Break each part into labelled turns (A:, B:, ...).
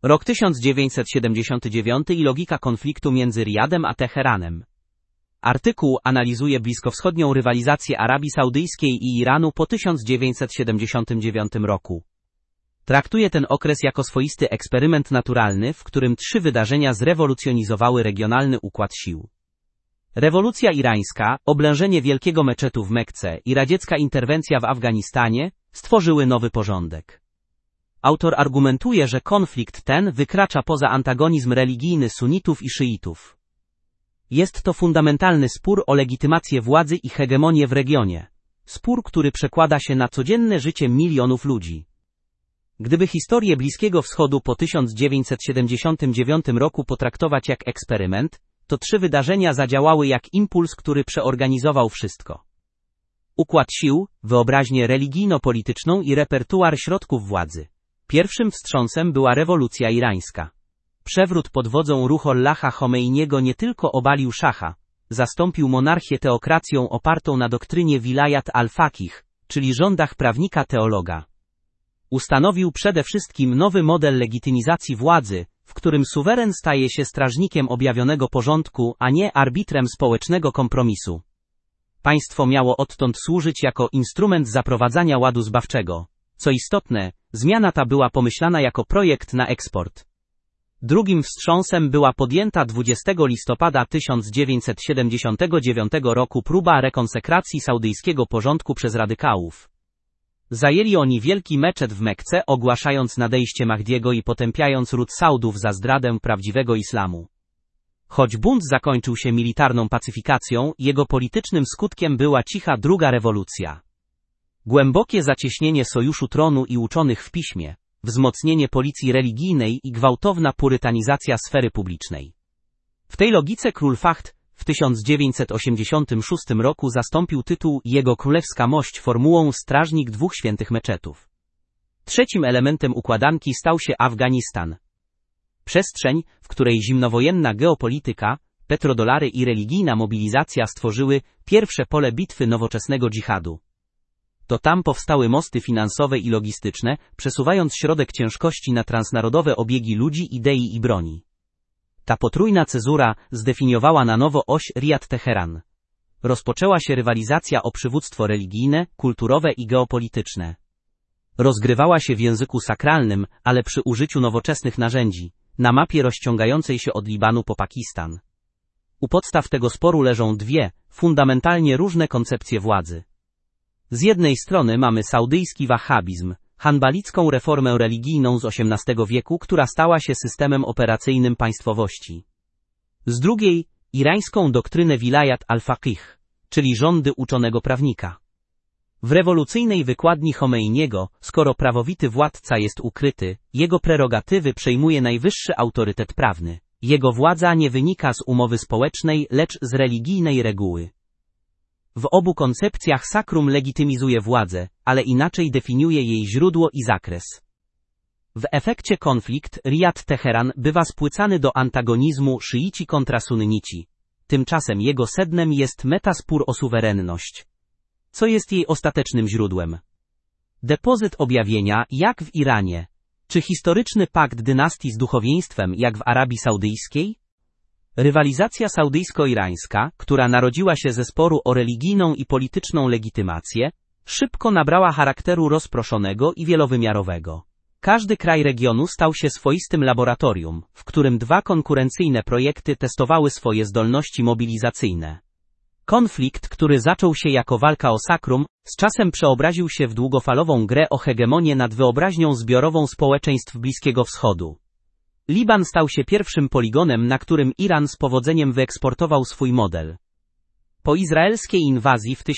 A: Rok 1979 i logika konfliktu między Riyadem a Teheranem. Artykuł analizuje bliskowschodnią rywalizację Arabii Saudyjskiej i Iranu po 1979 roku. Traktuje ten okres jako swoisty eksperyment naturalny, w którym 3 wydarzenia zrewolucjonizowały regionalny układ sił. Rewolucja irańska, oblężenie wielkiego meczetu w Mekce i radziecka interwencja w Afganistanie stworzyły nowy porządek. Autor argumentuje, że konflikt ten wykracza poza antagonizm religijny sunnitów i szyitów. Jest to fundamentalny spór o legitymację władzy i hegemonię w regionie. Spór, który przekłada się na codzienne życie milionów ludzi. Gdyby historię Bliskiego Wschodu po 1979 roku potraktować jak eksperyment, to 3 wydarzenia zadziałały jak impuls, który przeorganizował wszystko. Układ sił, wyobraźnię religijno-polityczną i repertuar środków władzy. Pierwszym wstrząsem była rewolucja irańska. Przewrót pod wodzą Ruhollaha Chomeiniego nie tylko obalił szacha, zastąpił monarchię teokracją opartą na doktrynie wilayat al-faqih, czyli rządach prawnika-teologa. Ustanowił przede wszystkim nowy model legitymizacji władzy, w którym suweren staje się strażnikiem objawionego porządku, a nie arbitrem społecznego kompromisu. Państwo miało odtąd służyć jako instrument zaprowadzania ładu zbawczego. Co istotne, zmiana ta była pomyślana jako projekt na eksport. Drugim wstrząsem była podjęta 20 listopada 1979 roku próba rekonsekracji saudyjskiego porządku przez radykałów. Zajęli oni wielki meczet w Mekce, ogłaszając nadejście Mahdiego i potępiając ród Saudów za zdradę prawdziwego islamu. Choć bunt zakończył się militarną pacyfikacją, jego politycznym skutkiem była cicha druga rewolucja. Głębokie zacieśnienie sojuszu tronu i uczonych w piśmie, wzmocnienie policji religijnej i gwałtowna purytanizacja sfery publicznej. W tej logice król Fahd w 1986 roku zastąpił tytuł Jego Królewska Mość formułą Strażnik 2 świętych meczetów. Trzecim elementem układanki stał się Afganistan. Przestrzeń, w której zimnowojenna geopolityka, petrodolary i religijna mobilizacja stworzyły pierwsze pole bitwy nowoczesnego dżihadu. To tam powstały mosty finansowe i logistyczne, przesuwając środek ciężkości na transnarodowe obiegi ludzi, idei i broni. Ta potrójna cezura zdefiniowała na nowo oś Riyad-Teheran. Rozpoczęła się rywalizacja o przywództwo religijne, kulturowe i geopolityczne. Rozgrywała się w języku sakralnym, ale przy użyciu nowoczesnych narzędzi, na mapie rozciągającej się od Libanu po Pakistan. U podstaw tego sporu leżą 2, fundamentalnie różne koncepcje władzy. Z jednej strony mamy saudyjski wahhabizm, hanbalicką reformę religijną z XVIII wieku, która stała się systemem operacyjnym państwowości. Z drugiej, irańską doktrynę wilayat al-faqih, czyli rządy uczonego prawnika. W rewolucyjnej wykładni Chomeiniego, skoro prawowity władca jest ukryty, jego prerogatywy przejmuje najwyższy autorytet prawny. Jego władza nie wynika z umowy społecznej, lecz z religijnej reguły. W obu koncepcjach sakrum legitymizuje władzę, ale inaczej definiuje jej źródło i zakres. W efekcie konflikt Riyad-Teheran bywa spłycany do antagonizmu szyici kontra sunnici. Tymczasem jego sednem jest metaspór o suwerenność. Co jest jej ostatecznym źródłem? Depozyt objawienia, jak w Iranie? Czy historyczny pakt dynastii z duchowieństwem, jak w Arabii Saudyjskiej? Rywalizacja saudyjsko-irańska, która narodziła się ze sporu o religijną i polityczną legitymację, szybko nabrała charakteru rozproszonego i wielowymiarowego. Każdy kraj regionu stał się swoistym laboratorium, w którym 2 konkurencyjne projekty testowały swoje zdolności mobilizacyjne. Konflikt, który zaczął się jako walka o sakrum, z czasem przeobraził się w długofalową grę o hegemonię nad wyobraźnią zbiorową społeczeństw Bliskiego Wschodu. Liban stał się pierwszym poligonem, na którym Iran z powodzeniem wyeksportował swój model. Po izraelskiej inwazji w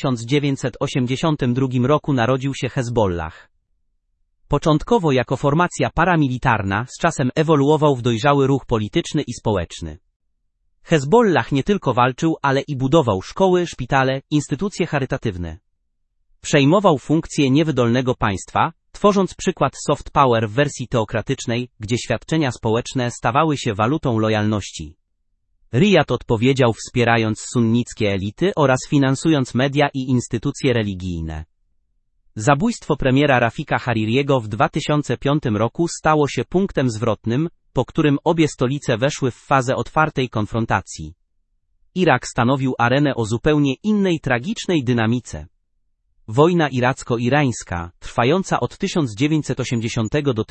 A: 1982 roku narodził się Hezbollah. Początkowo jako formacja paramilitarna, z czasem ewoluował w dojrzały ruch polityczny i społeczny. Hezbollah nie tylko walczył, ale i budował szkoły, szpitale, instytucje charytatywne. Przejmował funkcję niewydolnego państwa, tworząc przykład soft power w wersji teokratycznej, gdzie świadczenia społeczne stawały się walutą lojalności. Riyad odpowiedział wspierając sunnickie elity oraz finansując media i instytucje religijne. Zabójstwo premiera Rafika Haririego w 2005 roku stało się punktem zwrotnym, po którym obie stolice weszły w fazę otwartej konfrontacji. Irak stanowił arenę o zupełnie innej tragicznej dynamice. Wojna iracko-irańska, trwająca od 1980 do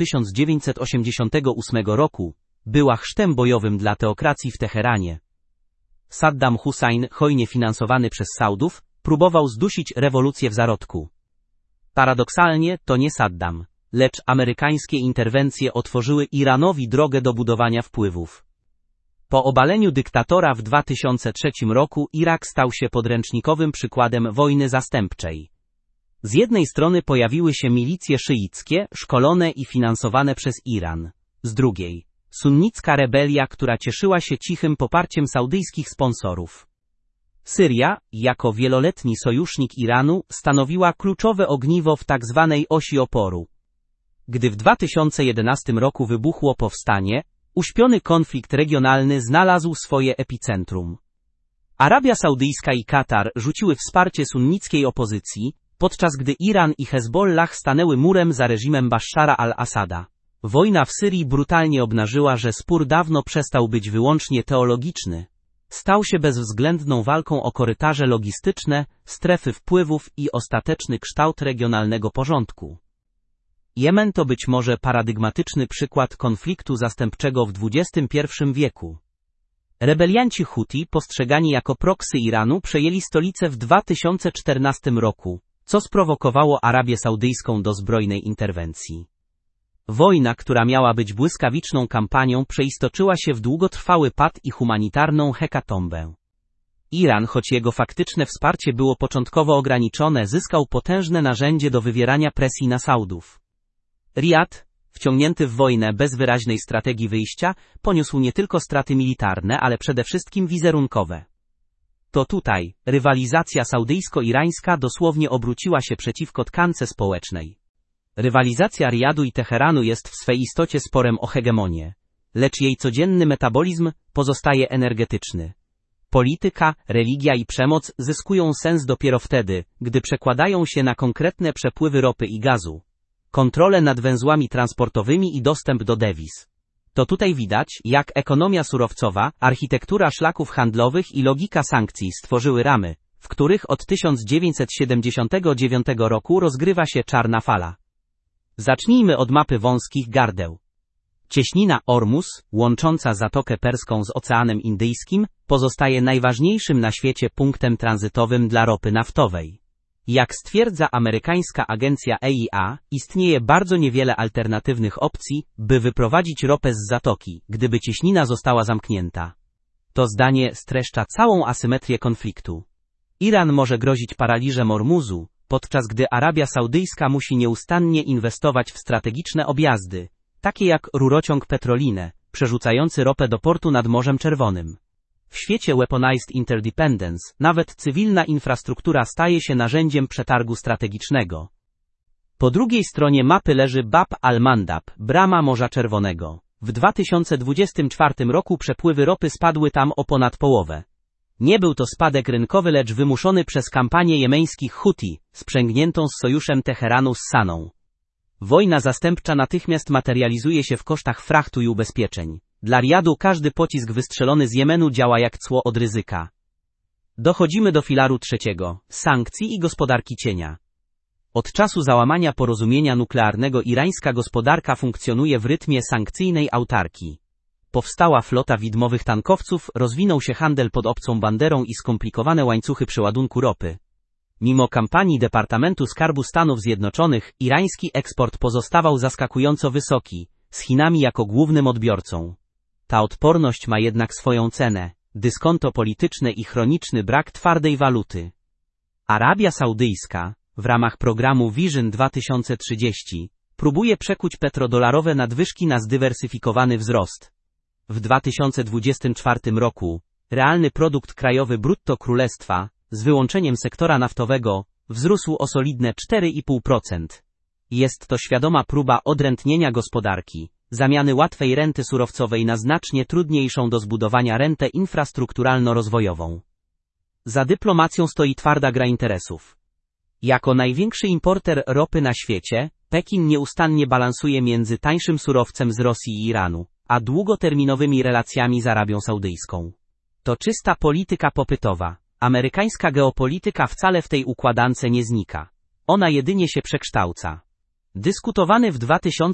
A: 1988 roku, była chrztem bojowym dla teokracji w Teheranie. Saddam Hussein, hojnie finansowany przez Saudów, próbował zdusić rewolucję w zarodku. Paradoksalnie to nie Saddam, lecz amerykańskie interwencje otworzyły Iranowi drogę do budowania wpływów. Po obaleniu dyktatora w 2003 roku Irak stał się podręcznikowym przykładem wojny zastępczej. Z jednej strony pojawiły się milicje szyickie, szkolone i finansowane przez Iran. Z drugiej, sunnicka rebelia, która cieszyła się cichym poparciem saudyjskich sponsorów. Syria, jako wieloletni sojusznik Iranu, stanowiła kluczowe ogniwo w tzw. osi oporu. Gdy w 2011 roku wybuchło powstanie, uśpiony konflikt regionalny znalazł swoje epicentrum. Arabia Saudyjska i Katar rzuciły wsparcie sunnickiej opozycji, podczas gdy Iran i Hezbollah stanęły murem za reżimem Bashara al-Assada. Wojna w Syrii brutalnie obnażyła, że spór dawno przestał być wyłącznie teologiczny. Stał się bezwzględną walką o korytarze logistyczne, strefy wpływów i ostateczny kształt regionalnego porządku. Jemen to być może paradygmatyczny przykład konfliktu zastępczego w XXI wieku. Rebelianci Huti, postrzegani jako proksy Iranu, przejęli stolicę w 2014 roku, co sprowokowało Arabię Saudyjską do zbrojnej interwencji. Wojna, która miała być błyskawiczną kampanią, przeistoczyła się w długotrwały pad i humanitarną hekatombę. Iran, choć jego faktyczne wsparcie było początkowo ograniczone, zyskał potężne narzędzie do wywierania presji na Saudów. Riyad, wciągnięty w wojnę bez wyraźnej strategii wyjścia, poniósł nie tylko straty militarne, ale przede wszystkim wizerunkowe. To tutaj rywalizacja saudyjsko-irańska dosłownie obróciła się przeciwko tkance społecznej. Rywalizacja Riyadu i Teheranu jest w swej istocie sporem o hegemonię, lecz jej codzienny metabolizm pozostaje energetyczny. Polityka, religia i przemoc zyskują sens dopiero wtedy, gdy przekładają się na konkretne przepływy ropy i gazu, kontrolę nad węzłami transportowymi i dostęp do dewiz. To tutaj widać, jak ekonomia surowcowa, architektura szlaków handlowych i logika sankcji stworzyły ramy, w których od 1979 roku rozgrywa się czarna fala. Zacznijmy od mapy wąskich gardeł. Cieśnina Ormus, łącząca Zatokę Perską z Oceanem Indyjskim, pozostaje najważniejszym na świecie punktem tranzytowym dla ropy naftowej. Jak stwierdza amerykańska agencja EIA, istnieje bardzo niewiele alternatywnych opcji, by wyprowadzić ropę z zatoki, gdyby cieśnina została zamknięta. To zdanie streszcza całą asymetrię konfliktu. Iran może grozić paraliżem Ormuzu, podczas gdy Arabia Saudyjska musi nieustannie inwestować w strategiczne objazdy, takie jak rurociąg Petroline, przerzucający ropę do portu nad Morzem Czerwonym. W świecie Weaponized Interdependence nawet cywilna infrastruktura staje się narzędziem przetargu strategicznego. Po drugiej stronie mapy leży Bab al-Mandab, brama Morza Czerwonego. W 2024 roku przepływy ropy spadły tam o ponad połowę. Nie był to spadek rynkowy, lecz wymuszony przez kampanię jemeńskich Huti, sprzęgniętą z sojuszem Teheranu z Saną. Wojna zastępcza natychmiast materializuje się w kosztach frachtu i ubezpieczeń. Dla Riyadu każdy pocisk wystrzelony z Jemenu działa jak cło od ryzyka. Dochodzimy do filaru trzeciego, sankcji i gospodarki cienia. Od czasu załamania porozumienia nuklearnego irańska gospodarka funkcjonuje w rytmie sankcyjnej autarkii. Powstała flota widmowych tankowców, rozwinął się handel pod obcą banderą i skomplikowane łańcuchy przeładunku ropy. Mimo kampanii Departamentu Skarbu Stanów Zjednoczonych, irański eksport pozostawał zaskakująco wysoki, z Chinami jako głównym odbiorcą. Ta odporność ma jednak swoją cenę, dyskonto polityczne i chroniczny brak twardej waluty. Arabia Saudyjska, w ramach programu Vision 2030, próbuje przekuć petrodolarowe nadwyżki na zdywersyfikowany wzrost. W 2024 roku realny produkt krajowy brutto królestwa, z wyłączeniem sektora naftowego, wzrósł o solidne 4,5%. Jest to świadoma próba odrętnienia gospodarki, zamiany łatwej renty surowcowej na znacznie trudniejszą do zbudowania rentę infrastrukturalno-rozwojową. Za dyplomacją stoi twarda gra interesów. Jako największy importer ropy na świecie, Pekin nieustannie balansuje między tańszym surowcem z Rosji i Iranu, a długoterminowymi relacjami z Arabią Saudyjską. To czysta polityka popytowa. Amerykańska geopolityka wcale w tej układance nie znika. Ona jedynie się przekształca. Dyskutowany w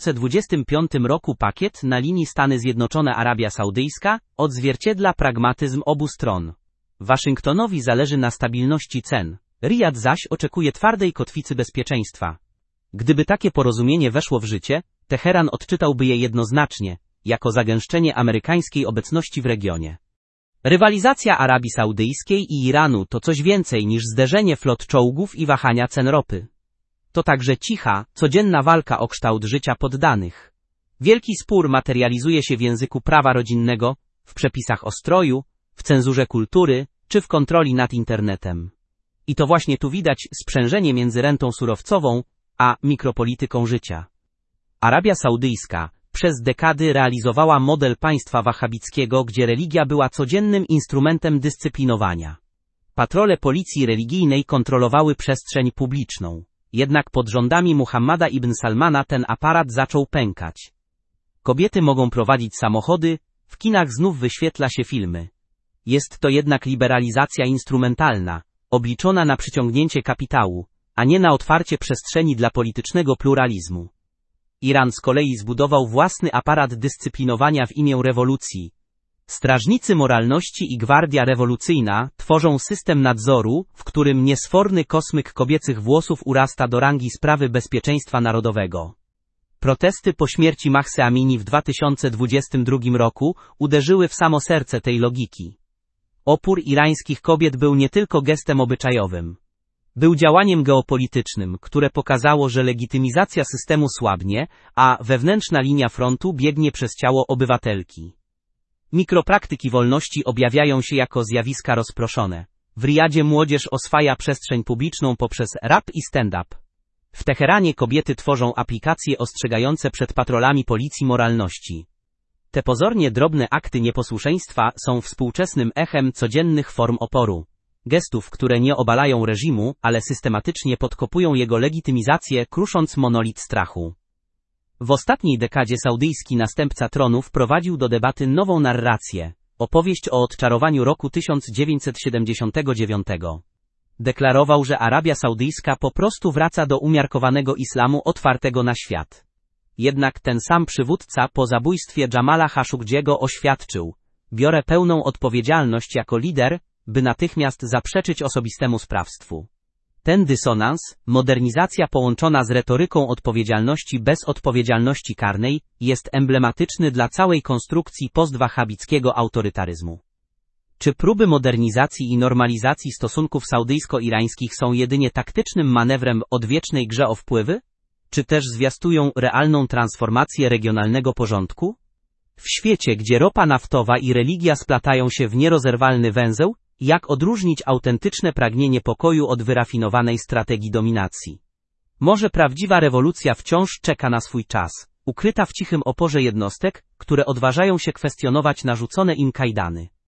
A: 2025 roku pakiet na linii Stany Zjednoczone-Arabia Saudyjska odzwierciedla pragmatyzm obu stron. Waszyngtonowi zależy na stabilności cen, Rijad zaś oczekuje twardej kotwicy bezpieczeństwa. Gdyby takie porozumienie weszło w życie, Teheran odczytałby je jednoznacznie, jako zagęszczenie amerykańskiej obecności w regionie. Rywalizacja Arabii Saudyjskiej i Iranu to coś więcej niż zderzenie flot czołgów i wahania cen ropy. To także cicha, codzienna walka o kształt życia poddanych. Wielki spór materializuje się w języku prawa rodzinnego, w przepisach o stroju, w cenzurze kultury, czy w kontroli nad internetem. I to właśnie tu widać sprzężenie między rentą surowcową, a mikropolityką życia. Arabia Saudyjska przez dekady realizowała model państwa wahabickiego, gdzie religia była codziennym instrumentem dyscyplinowania. Patrole policji religijnej kontrolowały przestrzeń publiczną. Jednak pod rządami Muhammada ibn Salmana ten aparat zaczął pękać. Kobiety mogą prowadzić samochody, w kinach znów wyświetla się filmy. Jest to jednak liberalizacja instrumentalna, obliczona na przyciągnięcie kapitału, a nie na otwarcie przestrzeni dla politycznego pluralizmu. Iran z kolei zbudował własny aparat dyscyplinowania w imię rewolucji. Strażnicy moralności i Gwardia Rewolucyjna tworzą system nadzoru, w którym niesforny kosmyk kobiecych włosów urasta do rangi sprawy bezpieczeństwa narodowego. Protesty po śmierci Mahsy Amini w 2022 roku uderzyły w samo serce tej logiki. Opór irańskich kobiet był nie tylko gestem obyczajowym. Był działaniem geopolitycznym, które pokazało, że legitymizacja systemu słabnie, a wewnętrzna linia frontu biegnie przez ciało obywatelki. Mikropraktyki wolności objawiają się jako zjawiska rozproszone. W Rijadzie młodzież oswaja przestrzeń publiczną poprzez rap i stand-up. W Teheranie kobiety tworzą aplikacje ostrzegające przed patrolami policji moralności. Te pozornie drobne akty nieposłuszeństwa są współczesnym echem codziennych form oporu. Gestów, które nie obalają reżimu, ale systematycznie podkopują jego legitymizację, krusząc monolit strachu. W ostatniej dekadzie saudyjski następca tronu wprowadził do debaty nową narrację, opowieść o odczarowaniu roku 1979. Deklarował, że Arabia Saudyjska po prostu wraca do umiarkowanego islamu otwartego na świat. Jednak ten sam przywódca po zabójstwie Jamala Khashoggiego oświadczył: biorę pełną odpowiedzialność jako lider, by natychmiast zaprzeczyć osobistemu sprawstwu. Ten dysonans, modernizacja połączona z retoryką odpowiedzialności bez odpowiedzialności karnej, jest emblematyczny dla całej konstrukcji postwahabickiego autorytaryzmu. Czy próby modernizacji i normalizacji stosunków saudyjsko-irańskich są jedynie taktycznym manewrem w odwiecznej grze o wpływy? Czy też zwiastują realną transformację regionalnego porządku? W świecie, gdzie ropa naftowa i religia splatają się w nierozerwalny węzeł, jak odróżnić autentyczne pragnienie pokoju od wyrafinowanej strategii dominacji? Może prawdziwa rewolucja wciąż czeka na swój czas, ukryta w cichym oporze jednostek, które odważają się kwestionować narzucone im kajdany.